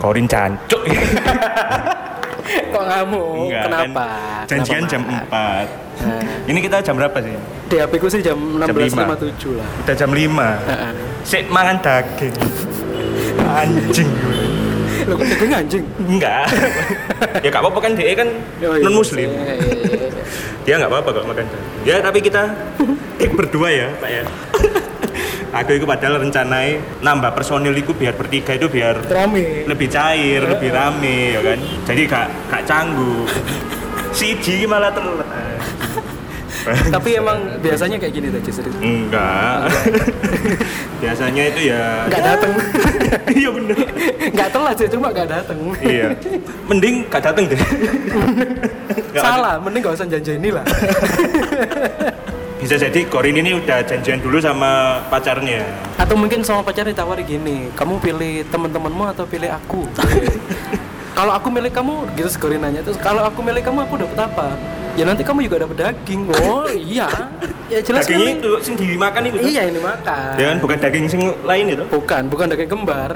Korin jancuk. Kok ngamuk? Enggak, Kenapa? Kan janjian Kenapa jam marah? 4. Ini kita jam berapa sih? Di HP ku sih jam 5. 16.57 lah. Udah jam 5. Sik mangan daging. Anjing. Loh, kok daging anjing? Enggak. Ya enggak apa-apa kan dia kan non muslim. Dia enggak apa-apa kok makan daging. Ya tapi kita berdua ya, Pak ya. Aku itu padahal rencananya nambah personil itu biar bertiga itu biar Rame. lebih cair, lebih rame ya kan. Jadi gak canggung. Siji malah telat. Tapi emang biasanya kayak gini tadi serius. Enggak. Biasanya itu ya Enggak datang. Iya bener. Enggak telat sih, cuma enggak datang. Iya. Mending gak dateng deh. Salah, mending enggak usah janji lah. Bisa jadi Korin ini udah janjian dulu sama pacarnya. Atau mungkin sama pacarnya ditawari gini, kamu pilih teman-temanmu atau pilih aku? Kalau aku milih kamu, gitu Korin nanya. Terus kalau aku milih kamu, aku dapat apa? Ya nanti kamu juga dapat daging. Oh iya. Ya jelas Dagingnya kan? itu sing dimakan itu. Iya ini makan. Ya kan bukan daging sing lain itu. Bukan daging kembar.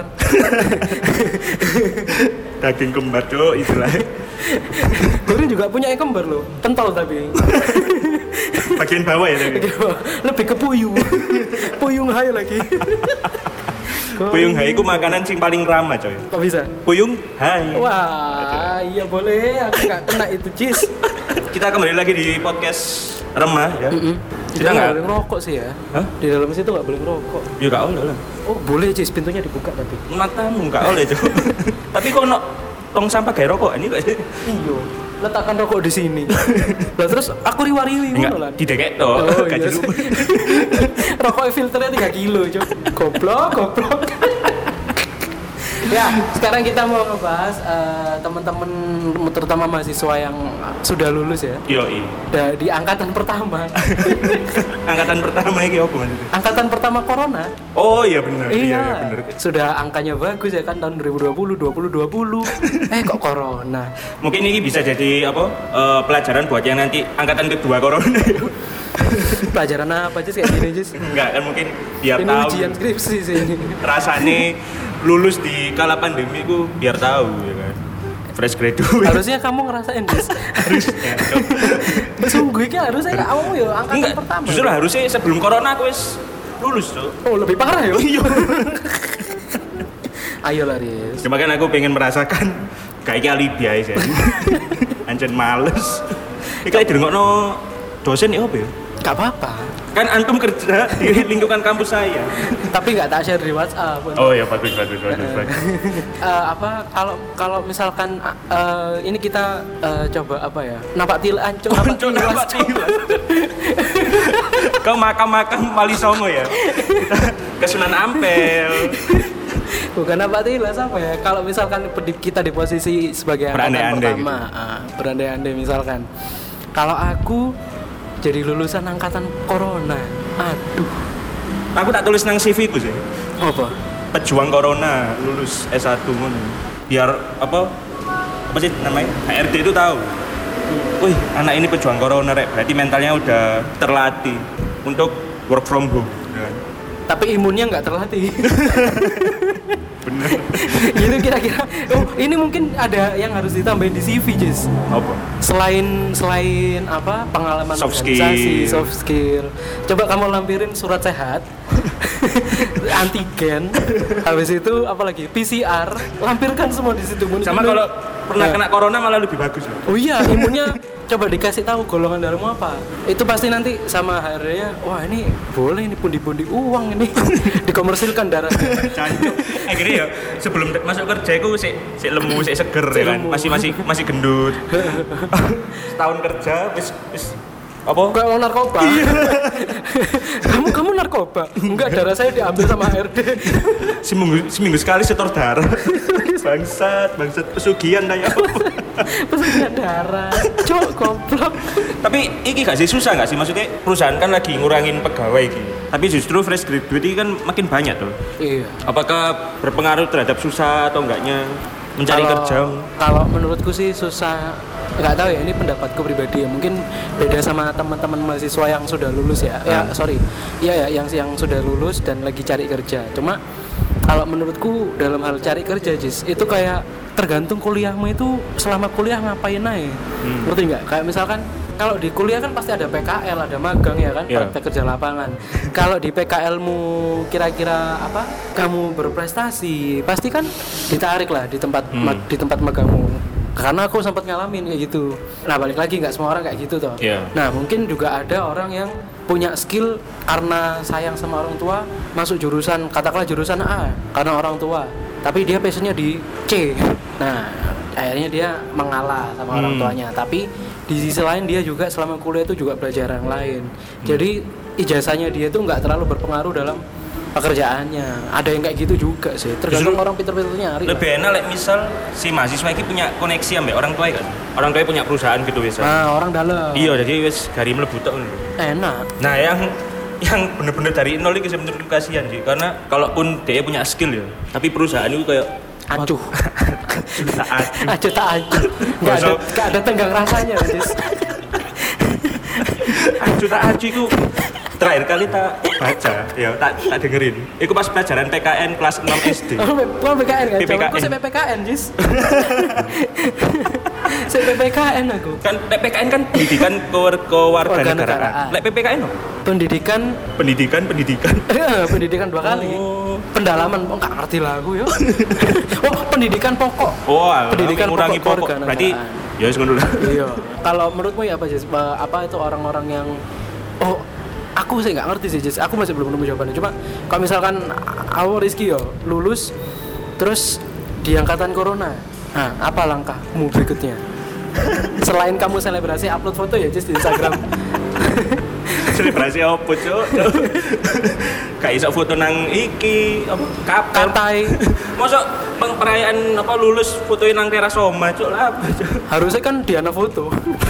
Daging kembar cok itulah. Korin juga punya yang kembar loh, pentol tapi. Bagian bawah ya tadi. Lebih ke puyuh. Puyuh hai lagi. Puyung hai itu makanan sing paling ramah coy. Kok bisa? Puyung hai. Wah, iya boleh. Aku nggak kena itu cheese. Kita kembali lagi di podcast Remah ya. Kita nggak boleh ngerokok sih ya. Hah? Di dalam situ nggak boleh ngerokok. Ya gak oleh lah. Oh boleh cheese, pintunya dibuka tapi. Matamu gak oleh coy. Tapi kok no tong sampah kayak rokok ini kok. Iya. Letakkan rokok di sini. Lah terus aku riwari-riwi ngono lah. Enggak, didekek toh. Oh, Gaji iya. lu. Rokok filternya 3 kilo, Cuk. Goblok. Ya, sekarang kita mau ngebahas teman-teman terutama mahasiswa yang sudah lulus ya. Yoi. Di angkatan pertama. Angkatan pertama iki opo maksudnya? Angkatan pertama corona. Oh iya benar. Iya, benar. sudah angkanya bagus ya kan tahun 2020. Kok corona. Mungkin ini bisa jadi apa? Pelajaran buat yang nanti angkatan kedua corona. Pelajaran apa aja kayak gini, Jis? Enggak kan mungkin biar Ini tahu. ujian skripsi sih ini. Rasane lulus di kala pandemi ku biar tahu ya kan. Fresh graduate. Harusnya kamu ngerasain, Jis. Harusnya. Sungguh iki harusnya gak awakmu ya angkatan Enggak, pertama. justru harusnya sebelum corona aku wis lulus tuh. Oh, lebih parah ya? Iya. Ayo lah, Riz. Cuma kan aku pengen merasakan kayak alibi aja. Anjen males. Iki kayak dirungokno dosen ya apa ya? Gak apa-apa. Kan antum kerja di lingkungan kampus saya. Tapi nggak tak share di WhatsApp. Oh ya bagus. Kalau misalkan ini kita coba apa ya? Nampak tilaan, Nampak tilas. Kau makam-makam Wali Songo ya? Ke Sunan Ampel. Bukan nampak tilas apa ya? Kalau misalkan kita di posisi sebagai angkatan Berandai-andai pertama, berandai-andai misalkan. Kalau aku jadi lulusan angkatan corona, aduh. Aku tak tulis nang CV ku sih. Apa? Pejuang corona lulus S1 ngono. Biar apa sih namanya? HRD itu tahu. Wih, anak ini pejuang corona rek, berarti mentalnya udah terlatih untuk work from home. Ya. Tapi imunnya nggak terlatih. Bener. Gitu kira-kira. Oh, ini mungkin ada yang harus ditambahin di CV, Jis. Apa? Selain apa pengalaman Soft organisasi, skill. soft skill. Coba kamu lampirin surat sehat, antigen, habis itu apa lagi PCR, lampirkan semua di situ. Sama kalau pernah kena corona malah lebih bagus. Oh iya, imunnya coba dikasih tahu golongan darahmu apa. Itu pasti nanti sama HRD-nya, wah ini boleh ini pundi-pundi uang ini dikomersilkan darah. Cancuk. Akhirnya ya sebelum masuk kerja aku sik lemu, sik seger ya kan. Masih gendut. Setahun kerja wis apa? Kayak mau narkoba. kamu narkoba? Enggak, darah saya diambil sama HRD. seminggu sekali setor darah. bangsat pesugihan kayak apa? Pesugihan darah. Cok, goblok. Tapi iki gak sih susah gak sih, maksudnya perusahaan kan lagi ngurangin pegawai gitu. Tapi justru fresh graduate ini kan makin banyak tuh. Iya. Apakah berpengaruh terhadap susah atau enggaknya mencari kerja? Kalau menurutku sih susah. Nggak tahu ya, ini pendapatku pribadi ya. Mungkin beda sama teman-teman mahasiswa yang sudah lulus ya. Ya, sorry. Iya ya, yang sudah lulus dan lagi cari kerja. Cuma Kalau menurutku dalam hal cari kerja Jis, itu kayak tergantung kuliahmu itu selama kuliah ngapain aja. Ngerti nggak? Kayak misalkan kalau di kuliah kan pasti ada PKL, ada magang ya kan, praktek kerja lapangan. Kalau di PKL-mu kira-kira apa? Kamu berprestasi, pasti kan ditarik lah di tempat magangmu. Karena aku sempat ngalamin kayak gitu. Nah balik lagi nggak semua orang kayak gitu toh. Nah mungkin juga ada orang yang punya skill karena sayang sama orang tua, masuk jurusan katakanlah jurusan A karena orang tua, tapi dia passionnya di C. Nah akhirnya dia mengalah sama orang tuanya. Tapi di sisi lain dia juga selama kuliah itu juga belajar yang lain. Jadi ijazahnya dia tuh nggak terlalu berpengaruh dalam pekerjaannya. Ada yang kayak gitu juga sih. Tergantung orang pinter-pinter nyari. Lebih enak misal si mahasiswa ini punya koneksi ambek orang tua kan. Orang tua punya perusahaan gitu biasa. Nah, orang dalam. Iya, jadi wis gari mlebu tok. Enak. Nah, yang bener-bener dari nol iki menurutku kasihan sih. Karena kalaupun dia punya skill ya, tapi perusahaan itu kayak acuh. Tak acuh. Enggak ada tenggang rasanya, Jis. Acuh itu terakhir kali tak baca, ya tak dengerin. Iku pas pelajaran PKN kelas 6 SD. Oh, PKN kan? Aku sampai PKN, Jis. Saya PPKN aku. Kan PPKN kan pendidikan kewarganegaraan. Lek PPKN apa? Pendidikan. Pendidikan 2 kali. Pendalaman, enggak ngerti lah aku ya. Pendidikan pokok. Pendidikan pokok. Berarti ya wis ngono lah. Iya. Kalau menurutmu ya apa, Jis? Apa itu orang-orang yang aku sih nggak ngerti sih, Jis. Aku masih belum nemu jawabannya. Cuma kalau misalkan aku Rizky lulus terus di angkatan corona, nah apa langkahmu berikutnya? Selain kamu selebrasi upload foto ya, Jis, di Instagram. Selebrasi apa, Cuk? Kayak iso foto nang iki katai. Mosok perayaan lulus fotoin nang teras oma, Cuk, lah apa, Cuk? Harusnya kan Diana foto.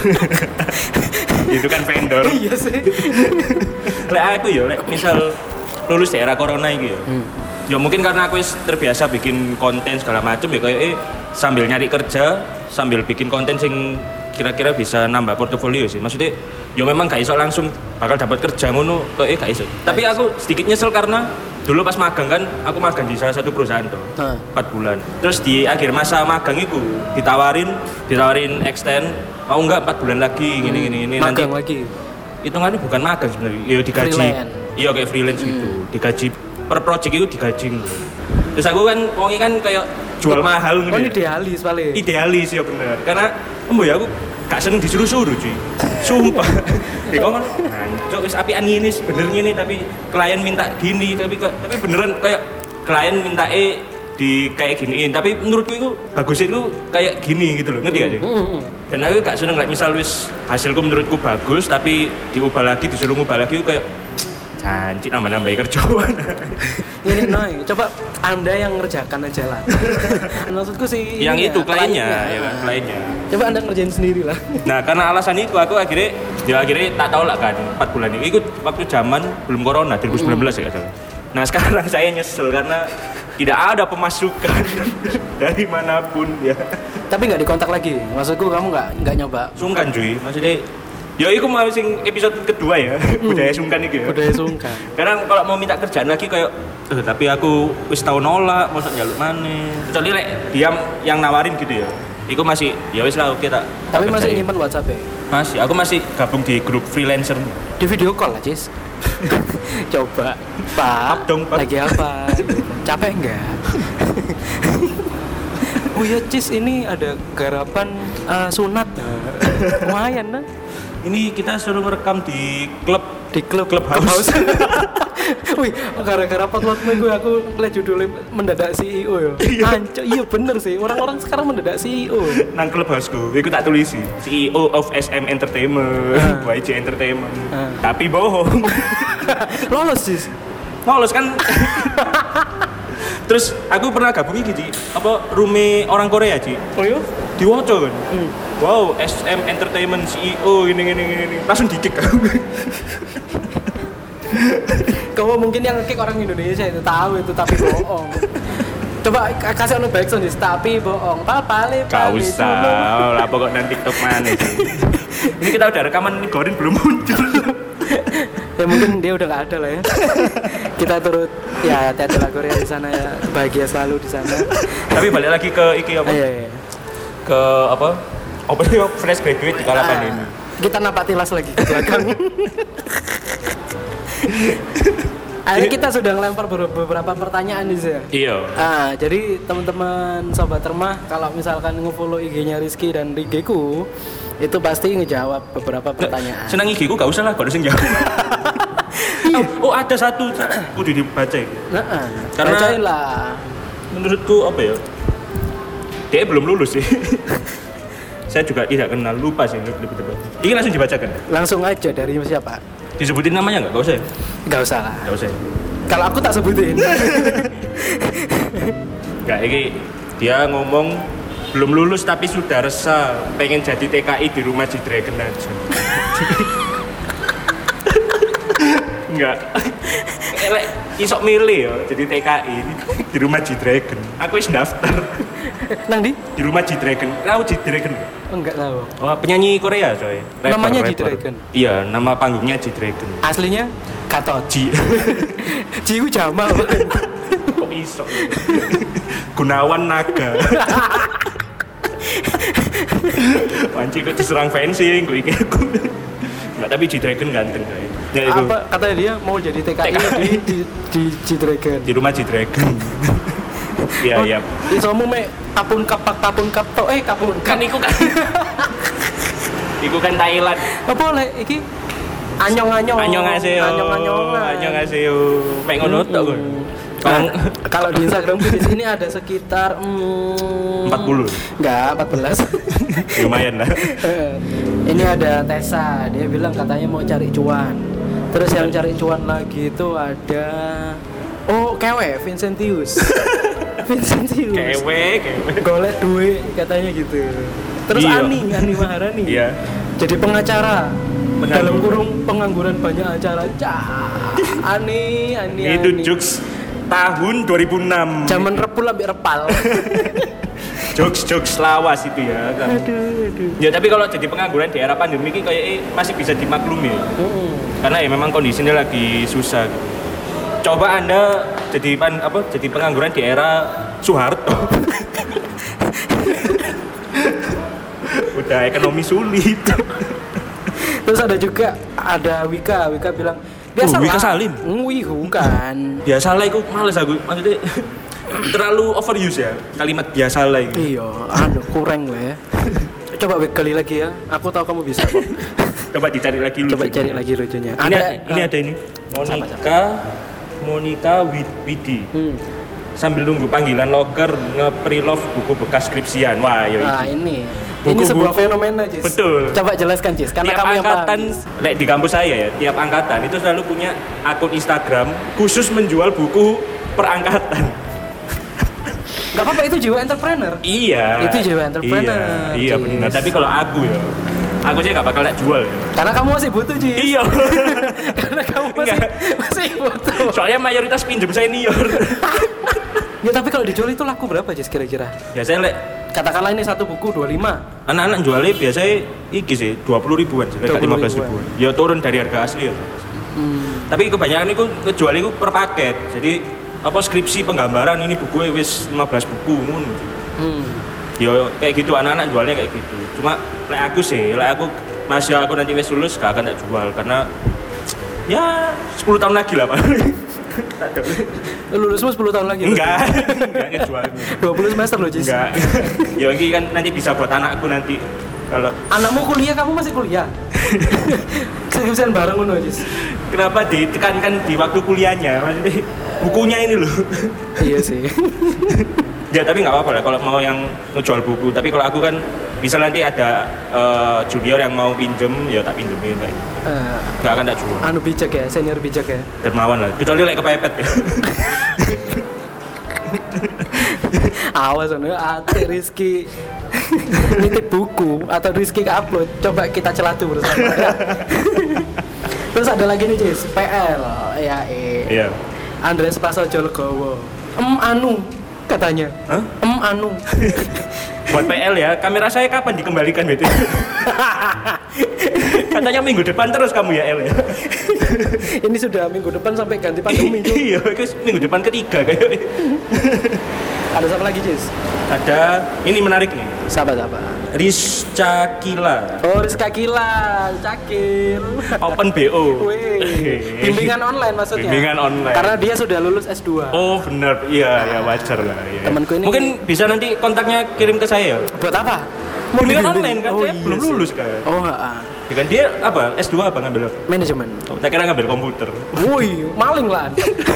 Itu kan vendor. Iya sih. Lek aku ya, misal lulus daerah corona iki ya. Ya mungkin karena aku terbiasa bikin konten segala macam ya kayak sambil nyari kerja, sambil bikin konten sing kira-kira bisa nambah portofolio sih. Maksudnya ya memang gak iso langsung bakal dapat kerja ngono kayak gak iso. Tapi aku sedikit nyesel karena dulu pas magang kan aku magang di salah satu perusahaan tuh 4 bulan. Terus di akhir masa magang itu ditawarin extend, mau enggak 4 bulan lagi gini nanti magang lagi. Hitungannya bukan magang sebenarnya, ya digaji. Iya kayak freelance gitu. Digaji per project itu digaji. Terus aku kan wonge kan kayak jual mahal ngono. Idealis paling. Idealis ya bener. Karena ya aku gak seneng disuruh-suruh cuy. Sumpah. Dia ngomong, "Cok wis apian ngene bener ngene tapi klien minta gini tapi beneran kayak klien minta di kayak giniin tapi menurutku itu bagus itu kayak gini gitu loh, ngerti gak sih? Dan aku gak seneng misal wis hasilku menurutku bagus tapi disuruh ngubah lagi itu kayak janji nambah-nambahin kerjaan. Ini coba Anda yang ngerjakan aja lah. Maksudku sih yang itu kliennya, ya kan, kliennya. Coba Anda ngerjain sendiri lah. Nah, karena alasan itu aku akhirnya tak tahu lah kan 4 bulan ini. Ikut waktu zaman belum corona 2019 ya kan. Nah, sekarang saya nyesel karena tidak ada pemasukan dari manapun ya. Tapi nggak dikontak lagi. Maksudku kamu nggak nyoba. Sungkan cuy. Maksudnya ya itu mau sing episode kedua ya. Budaya sungkan iki ya. Budaya sungkan. Karena kalau mau minta kerjaan lagi kayak tapi aku wis tau nolak, mosok njaluk maneh. Kecuali lek dia yang nawarin gitu ya. Iku masih ya wis lah oke tak. Tapi masih nyimpen WhatsApp ya? Masih, aku masih gabung di grup freelancer. Di video call lah, Cis. Coba, Pak. Lagi apa? Capek enggak? Oh ya, Cis, ini ada garapan sunat. Lumayan nah. Ini kita suruh ngerekam di clubhouse. Wih, gara-gara podcast minggu aku lihat judulnya mendadak CEO ya. Anco, iya bener sih. Orang-orang sekarang mendadak CEO. Nang clubhouse-ku, aku tak tulis sih. CEO of SM Entertainment, YJ Entertainment. Tapi bohong. Lolos sih. Lolos kan. Terus aku pernah gabungi gitu, room orang Korea, Ci. Oh iya? Diwoco kan. Wow, SM Entertainment CEO ini. Langsung di-kick aku. Kamu mungkin yang nge-kick orang Indonesia itu tahu itu tapi bohong. Coba kasih ono backsound tapi bohong. Pale. Gak usah. Lah pokok nanti TikTok mana sih. Ini kita udah rekaman ini Gorin belum muncul. Ya mungkin dia udah nggak ada lah ya. Kita turut ya hati-hati lah Korea di sana ya, bahagia selalu di sana. Tapi balik lagi ke iki apa? Iya. Ke apa? Apa sih fresh graduate di kalapan ini? Kita napak tilas lagi ke belakang. Akhirnya kita sudah ngelempar beberapa pertanyaan nih Zia. Iya. Jadi teman-teman sobat Remah kalau misalkan nge-follow IG-nya Rizky dan IG-ku itu pasti ngejawab beberapa pertanyaan. Senang IG-ku gak usah lah, baru sing jawab. Oh ada satu kudu dibaca. Karena bacain lah. Menurutku apa ya? Dia belum lulus sih. Saya juga tidak kenal, lupa sih lebih tepat. Ini langsung dibacakan. Langsung aja dari siapa? Disebutin namanya nggak? Gak usah. Gak usah lah. Gak usah. Kalau aku tak sebutin. Gak, ini dia ngomong belum lulus tapi sudah resah, pengen jadi TKI di rumah G-Dragon aja. Enggak. Elek isok milih ya jadi TKI di rumah G-Dragon. Aku wis daftar. Nang di? Di rumah G-Dragon. Tahu G-Dragon? Enggak tahu. Oh, penyanyi Korea coy. Namanya G-Dragon. Iya, nama panggungnya G-Dragon. Aslinya Gatot. Jiu Jamal. Kok iso? Gunawan Naga. Panci kok diserang fancy gue iki aku. Enggak, tapi G-Dragon ganteng kayak. Ya itu. Apa katanya dia mau jadi TKI di G-Dragon. Di rumah G-Dragon. Iya, iya. Isomu mek kapun kap to kapun Kan iku kan. Iku kan Thailand. Apa boleh iki anyong-anyong. Annyeonghaseyo. Mek ngono tok kok. Kalau di Instagram di sini ada sekitar 40. Enggak, 14. Lumayan lah. Ini ada Tessa, dia bilang katanya mau cari cuan. Terus yang cari cuan lagi itu ada Vincentius. Kewe. Golek duit katanya gitu. Terus Iya. Ani Maharani. Iya. Jadi pengacara. Dalam kurung pengangguran banyak acara. Ani. Itu jokes tahun 2006. Zaman repul ambek repal. Jokes lawas itu ya kan. Aduh. Ya tapi kalau jadi pengangguran di era pandemi ini kayak masih bisa dimaklumi. Karena ya memang kondisinya lagi susah. Coba Anda jadi pengangguran di era Soeharto. Udah ekonomi sulit. Terus ada Wika bilang biasa lah. Wika Salim. Bukan. Biasalah itu males aku. Maksudnya terlalu overuse ya kalimat biasalah itu. Iya, kurang lah ya. Coba kali lagi ya. Aku tahu kamu bisa kok. Coba dicari lagi lucu. Coba cari lagi lucunya. Ini ada ini. Monica Widi. Sambil nunggu panggilan loker nge-pre-love buku bekas skripsian. Wah, ya ini sebuah fenomena, Jis. Betul. Coba jelaskan, Jis. Karena tiap kamu yang angkatan, di kampus saya ya, tiap angkatan itu selalu punya akun Instagram khusus menjual buku per angkatan. Gak apa-apa, itu jiwa entrepreneur. Iya. Itu jiwa entrepreneur. Iya benar. Tapi kalau aku sih gak bakal jual ya. Karena kamu masih butuh, Jis. Iya. Karena kamu masih butuh. Soalnya mayoritas pinjem senior. Ya tapi kalau dijual itu laku berapa, Jis, kira-kira? Ya saya Katakanlah ini satu buku 25. Anak-anak jualnya biasanya iki sih 20 ribuan sih, 15 ribuan. Ya turun dari harga asli ya. Tapi kebanyakan itu ngejual itu per paket. Jadi skripsi penggambaran ini buku wis 15 buku ngono. Ya kayak gitu anak-anak jualnya kayak gitu. Cuma aku masih aku nanti wis lulus gak akan tak jual karena ya 10 tahun lagi lah Pak. Lulusmu 10 tahun lagi? Enggak ngejual. 20 semester loh, Jis. Enggak. Ya ini kan nanti bisa buat anakku nanti. Kalau anakmu kuliah, kamu masih kuliah? Skripsian bareng ngono, Jis. Kenapa ditekankan di waktu kuliahnya? Maksudnya bukunya ini loh. Iya sih. Ya tapi nggak apa-apa lah kalau mau yang ngejual buku. Tapi kalau aku kan bisa nanti ada junior yang mau pinjem, ya tak pinjemin kayak. Nggak akan tak jual. Bijak ya, senior bijak ya. Dermawan lah. Kecuali like kepepet ya. Awas ati Rizky nitip buku atau Rizky ke-upload. Coba kita celatu bersama ya. Terus ada lagi nih, Jis, PL ya. Iya. Andres Prasojo Legowo. Anu katanya. Hah? Anu. Buat PL ya, kamera saya kapan dikembalikan BT? Katanya minggu depan terus kamu ya El ya. Ini sudah minggu depan sampai ganti pandemi. Iya, itu minggu depan ketiga kayaknya. Ada siapa lagi, Jis? Ada, ini menarik nih. Siapa? Rizka Kila. Oh, Rizka Kila, Cakil. Open BO. Wih, bimbingan online maksudnya. Bimbingan online. Karena dia sudah lulus S2. Oh, benar. Iya, ya wajar lah. Ya. Temanku ini mungkin bisa nanti kontaknya kirim ke saya. buat apa? Bimbingan online kan, Oh, saya iya belum sih. lulus kan. Oh, heeh. Ya kan dia apa? S2 apa ngambil? Manajemen. Oh, saya kira ngambil komputer. Wih, maling lah.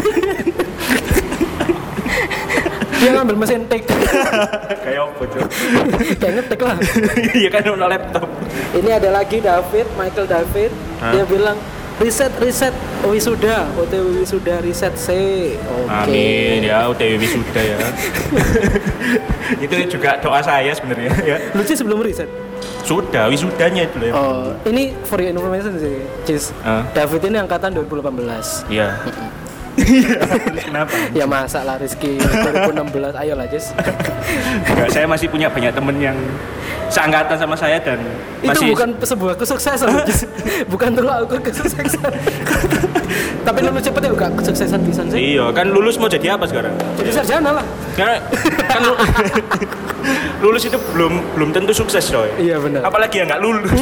Dia ngambil mesin tik. Kayak apa tuh? Kayak ngetik lah. Iya kan ono laptop. Ini ada lagi Michael David. Hah? Dia bilang riset wisuda, OTW wisuda riset C. Oke. Amin ya, UTW wisuda ya. Itu juga doa saya sebenarnya ya. Lu sih sebelum riset. Sudah wisudanya itu loh. Ya. Oh, ini for your information sih, Cis. David ini angkatan 2018. Iya. Kenapa? Ya masa lah Rizky 2016, ayolah Cis. Enggak, saya masih punya banyak temen yang seangkatan sama saya dan Itu masih bukan sebuah kesuksesan, Cis. Bukan tolak ukur kesuksesan. Tapi lulus cepet ya bukan kesuksesan bisa sih. Iya, kan lulus mau jadi apa sekarang? Jadi sarjana lah. Karena kan lulus itu belum tentu sukses, coy. Iya benar. Apalagi yang nggak lulus.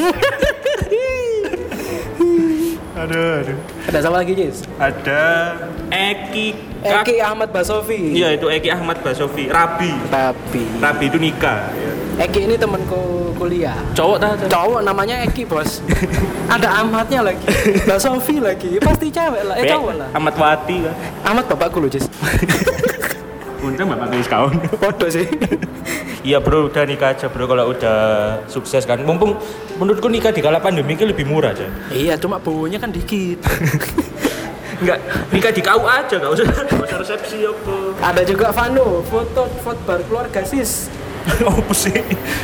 Aduh. Ada sama lagi, Cis? Ada Eki Ahmad Basofi. Iya, itu Eki Ahmad Basofi. Rabi itu nikah ya. Eki ini temanku kuliah. Cowok Namanya Eki, Bos. Ada Ahmadnya lagi. Basofi lagi. Pasti cewek lah, cowok lah. Ahmad Wati kan. Ahmad bapakku loh, Cis. Untung bapak tulis kawan. Podo sih. Iya bro, udah nikah aja bro kalau udah sukses kan. Mumpung menurutku nikah di kala pandemi itu lebih murah aja. Iya, cuma baunya kan dikit. Enggak, nikah di KUA aja, enggak usah resepsi apa. Ada juga Vano, foto bar keluarga sis. Apa sih?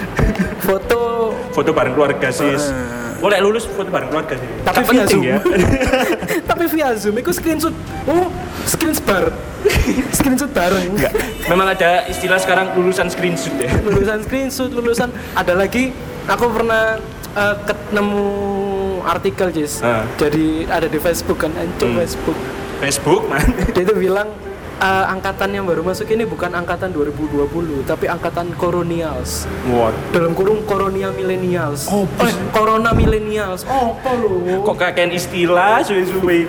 Foto bareng keluarga sis. Boleh lulus foto bareng keluarga sih. Tapi via Zoom ya. Tapi via Zoom itu screenshot. Oh, screenshot bareng. Enggak. Memang ada istilah sekarang lulusan screenshot ya. Lulusan ada lagi aku pernah ketemu artikel Jis. Jadi ada di Facebook kan, Facebook man. Dia itu bilang angkatan yang baru masuk ini bukan angkatan 2020 tapi angkatan Coronials. What? Dalam kurung Corona Millennials. Corona Millennials. Apa lu? Kok kakek istilah suwe-suwe?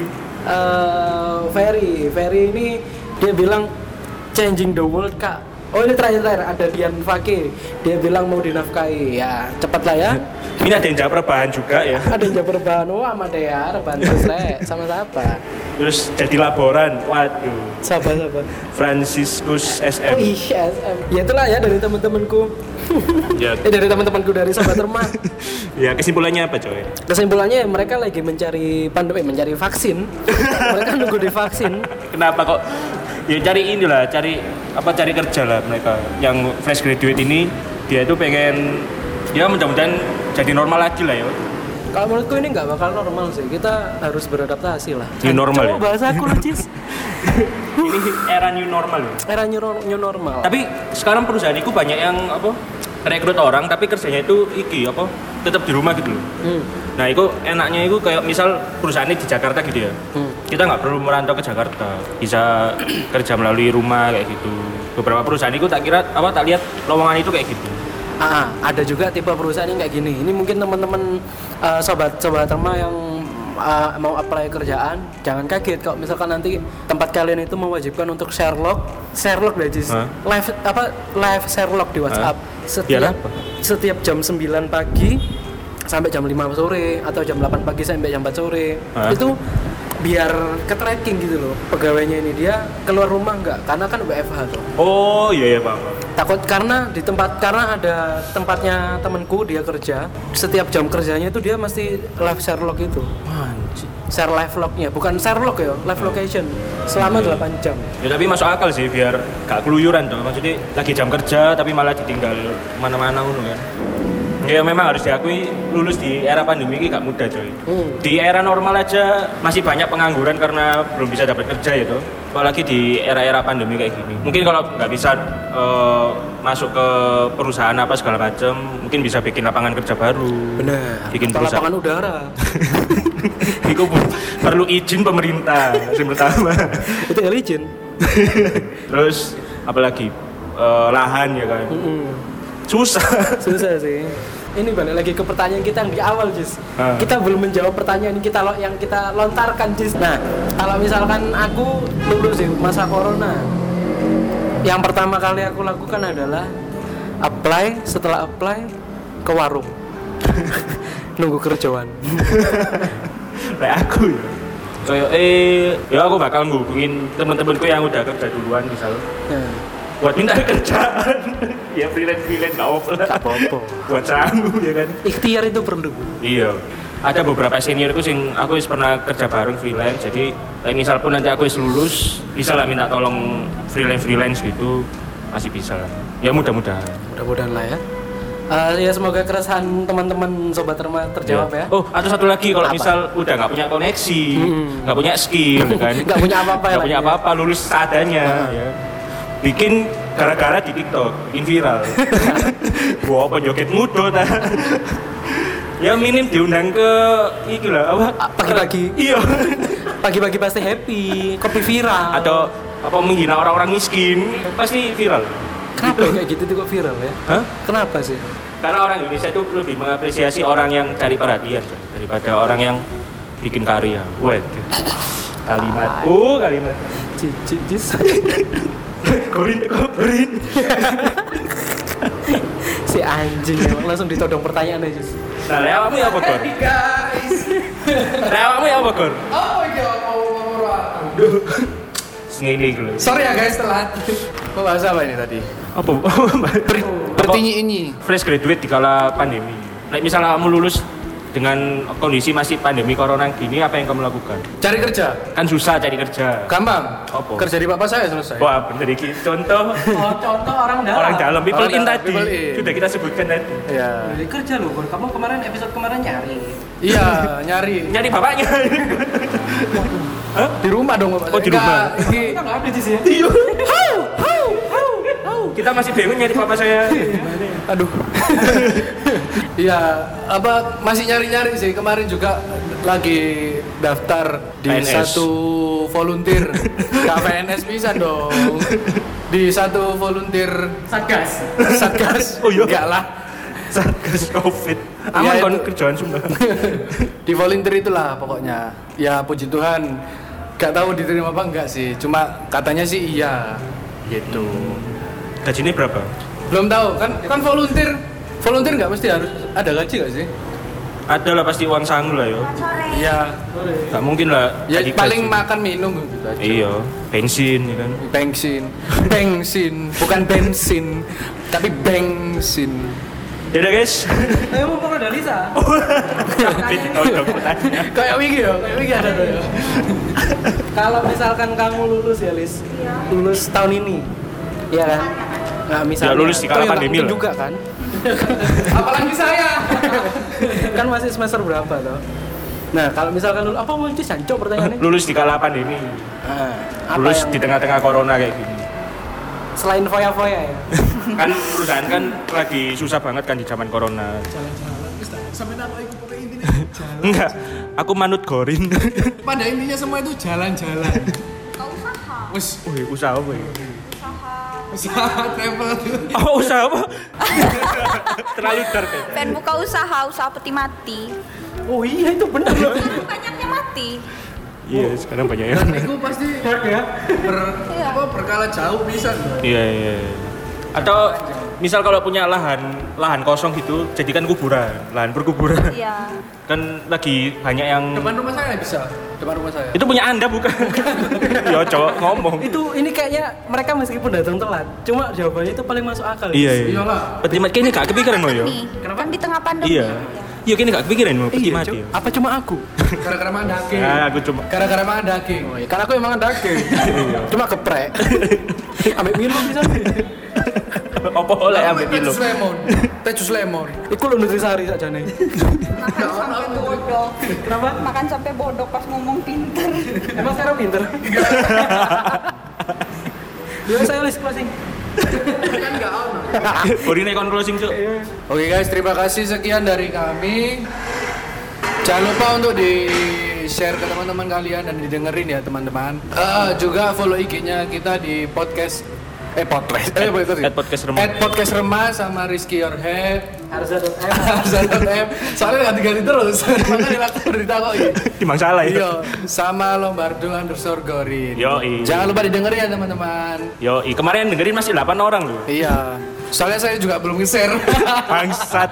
Ferry ini dia bilang changing the world Kak. Oh ini terakhir ada Dian Fake. Dia bilang mau dinafkahi. Ya cepat lah ya. Ini ada yang jawab rebahan juga ya. Ada yang jawab rebahan. Wah sama Dea rebahan terus sama siapa? Terus jadi laporan. Waduh. Siapa? Franciscus SM. Oh iya SM. Ya itulah ya dari teman-temanku. Ya. Dari teman-temanku dari Sobat Remah. Ya kesimpulannya apa coy? Kesimpulannya mereka lagi mencari vaksin. Mereka nunggu divaksin. Kenapa kok? Ya cari kerja lah mereka yang fresh graduate ini. Dia itu pengen ya mudah-mudahan jadi normal lagi lah ya. Kalau menurutku ini nggak bakal normal sih. Kita harus beradaptasi lah. New normal. Coba bahasa aku Cis. Ini era new normal ya. Era new normal. Tapi sekarang perusahaan itu banyak yang rekrut orang tapi kerjanya itu tetap di rumah gitu loh. Nah itu enaknya itu kayak misal perusahaannya di Jakarta gitu ya. Kita nggak perlu merantau ke Jakarta, bisa kerja melalui rumah kayak gitu. Beberapa perusahaan itu tak lihat lowongan itu kayak gitu. Ada juga tipe perusahaan yang kayak gini. Ini mungkin teman-teman sobat Remah yang mau apply kerjaan, jangan kaget kalau misalkan nanti tempat kalian itu mewajibkan untuk Sherlock deh Jis. Live Sherlock di WhatsApp. Setiap jam 9 pagi sampai jam 5 sore atau jam 8 pagi sampai jam 4 sore. Itu biar ke tracking gitu loh pegawainya ini, dia keluar rumah enggak karena kan WFH tuh. Oh iya Pak. Takut karena ada tempatnya temanku dia kerja, setiap jam kerjanya itu dia mesti live Sherlock itu. Share live lognya, bukan Sherlock ya, live location selama 8 jam. Ya tapi masuk akal sih biar gak keluyuran tuh. Maksudnya lagi jam kerja tapi malah ditinggal mana-mana kan. Ya memang harus diakui lulus di era pandemi ini gak mudah coy. Di era normal aja masih banyak pengangguran karena belum bisa dapat kerja ya tuh. Apalagi di era-era pandemi kayak gini. Mungkin kalau nggak bisa masuk ke perusahaan apa segala macam, mungkin bisa bikin lapangan kerja baru. Benar. Bikin perusahaan. Lapangan udara. Iku perlu izin pemerintah yang pertama. Itu ya izin. Terus apalagi lahan ya kan. Susah sih. Ini balik lagi ke pertanyaan kita yang di awal, Jis. Kita belum menjawab pertanyaan yang kita lontarkan, Jis. Nah, kalau misalkan aku lulus di masa corona, yang pertama kali aku lakukan adalah apply, setelah apply ke warung. Nunggu kerjaan. Kayak aku ya. Kayak ya aku bakal ngubungin teman-temanku yang udah kerja duluan misal. Buat minta kerjaan. Ya freelance gak apa-apa. Buat sanggup ya kan. Ikhtiar itu perlu. Iya. Ada beberapa seniorku sing aku pernah kerja bareng freelance. Jadi misal pun nanti aku lulus, bisa lah minta tolong freelance gitu. Masih bisa lah. Ya mudah-mudahan lah ya. Ya semoga keresahan teman-teman Sobat Rema terjawab ya. Oh, atau satu lagi kalau misal udah nggak punya koneksi, nggak punya skill, kan? Nggak punya apa-apa, lulus seadanya. Ya. Bikin gara-gara di TikTok, bikin viral. Wah, apa joget mudo ta? Ya minim diundang ke iki lah, apa? Pagi-pagi. Iya. Pagi-pagi pasti happy, kopi viral. Atau apa menghina orang-orang miskin, pasti viral. Kenapa kayak gitu tuh kok viral ya? Hah? Kenapa sih? Karena orang Indonesia itu lebih mengapresiasi orang yang cari perhatian daripada orang yang bikin karya. Wait. Kalimat. Jis. Gorin. Si anjing emang langsung ditodong pertanyaan aja. Nah, lewatmu ya apa, Gor? Lewatmu ya apa, Gor? Oh iya, mau Ngene iki lho. Sorry ya guys, telat. Mau bahas apa ini tadi? Apa? Ini. Fresh graduate di kala pandemi. Nah, misalnya kamu lulus dengan kondisi masih pandemi corona gini, apa yang kamu lakukan? Cari kerja. Kan susah cari kerja. Gampang. Apa? Kerja di bapak saya selesai. Wah, bener iki. Contoh. Contoh orang dalam. Orang dalam people in tadi. People in. Sudah kita sebutkan tadi. Iya. Kerja loh, kamu episode kemarin nyari. Iya, nyari. Nyari bapaknya. Hah? Di rumah dong. Oh, di rumah. Ini Kita nggak ada di sini. Iya. Kita masih bingung nyari papa saya. Aduh. Iya, masih nyari-nyari sih. Kemarin juga lagi daftar di PNS. satu volunteer. Gak PNS bisa dong. Di satu volunteer Satgas. Oh iya. Enggak lah. Satgas Covid. Aman Ya, kon itu. kerjaan sumpah. Di volunteer itulah pokoknya. Ya puji Tuhan. Gak tahu diterima apa enggak sih. Cuma katanya sih iya. Gitu. Gajinya berapa? Belum tahu kan volunteer nggak mesti harus ada gaji nggak sih? Ada lah pasti uang sangu lah yo. Iya. Gak mungkin lah. Ya gaji paling gaji. makan minum gitu aja. Iya, bensin ya kan. Bensin, bukan bensin, tapi bensin. Ya udah guys. Ayo mau ada Lisa. Kayak wigi ada tuh ya. Kalau misalkan kamu lulus ya, Lis. Lulus tahun ini. Iya kan? Nah, misalnya Ya, lulus di kala Toh, ya, pandemi mungkin lah. juga kan. Apalagi saya. Kan masih semester berapa toh? Nah, kalau misalkan lulus apa mau disancok pertanyaannya? Lulus di kala pandemi. Apa Lulus yang- di tengah-tengah corona kayak gini. Selain foya-foya ya. Kan perusahaan kan lagi susah banget kan di zaman corona. Sampai apa itu pokoknya intinya Enggak, aku manut Gorin. pada intinya semua itu jalan-jalan. Usaha. Wes, Usaha apa ya? usaha travel. Oh, usaha apa? Terlalu dark ya. Pengen buka usaha peti mati. Oh iya itu benar loh. Sekarang banyaknya mati. Iya, sekarang banyak ya. Itu pasti ya. Iya. berkala jauh bisa. Iya. Atau misal kalau punya lahan kosong gitu, jadikan kuburan, lahan perkuburan. Iya. Kan lagi banyak yang Depan rumah saya bisa. Depan rumah saya. itu punya Anda bukan? Ya cowok ngomong. Itu ini kayaknya mereka meskipun datang telat, cuma jawabannya itu paling masuk akal. Iya. Iyalah. Peti mati kayaknya gak kepikiran lo ya. Nih, kan di tengah pandemi. Iya. Iya kayaknya gak kepikiran lo peti mati. Cuk. Apa cuma aku? Gara-gara makan daging. Nah, aku cuma Gara-gara makan daging. Oh, iya. Karena aku emang daging. Cuma geprek. Ambek minum bisa. apa oleh ambil dulu. Teh jus lemon. Iku lho nutrisari sakjane. Makan sampai bodoh. Kenapa? Makan sampai bodoh pas ngomong pinter. Emang sekarang pinter? Ya saya list closing. Kan enggak ono. Gorin naik closing cuk. Oke guys, terima kasih sekian dari kami. Jangan lupa untuk di-share ke teman-teman kalian dan didengerin ya teman-teman. Juga follow IG-nya kita di podcast podcast Remah sama Rizky Your Head. Arza.m. Soalnya ganti-ganti terus. Makanya aku berita kok ini. Timang salah ya. Iya, sama Lombardo_Gorin. Yoi. Jangan lupa didengerin ya teman-teman. Yoi, kemarin dengerin masih 8 orang loh. Iya. Soalnya saya juga belum nge-share. Bangsat.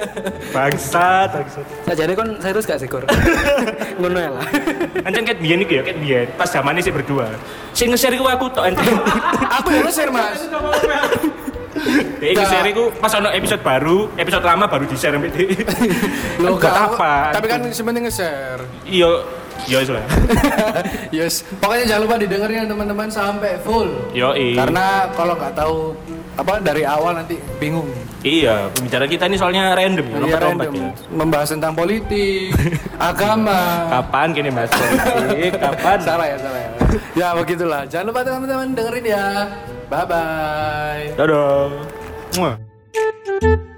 Sajane kon serius gak sih, Kur? Ngono ya lah. Ancen ket biyen iki ya, ket biyen. Pas zamane sih berdua. Sing nge-share iku aku tok ancen. Aku yang nge-share, Mas. Dek nge-share iku pas ono episode baru, episode lama baru di-share mbek Dek. Loh, Buat apa? Tapi kan sebenarnya nge-share. Iya, wis lah. Yes. Pokoknya jangan lupa didengerin ya teman-teman sampai full. Yoi. Karena kalau nggak tahu apa dari awal nanti bingung. Iya, pembicaraan kita ini soalnya random ya, Iya, lompat-lompat random. ya. Membahas tentang politik, agama. Kapan kini bahas politik? Kapan? Salah ya. Ya begitulah. Jangan lupa teman-teman dengerin ya. Bye bye. Dadah. Muah.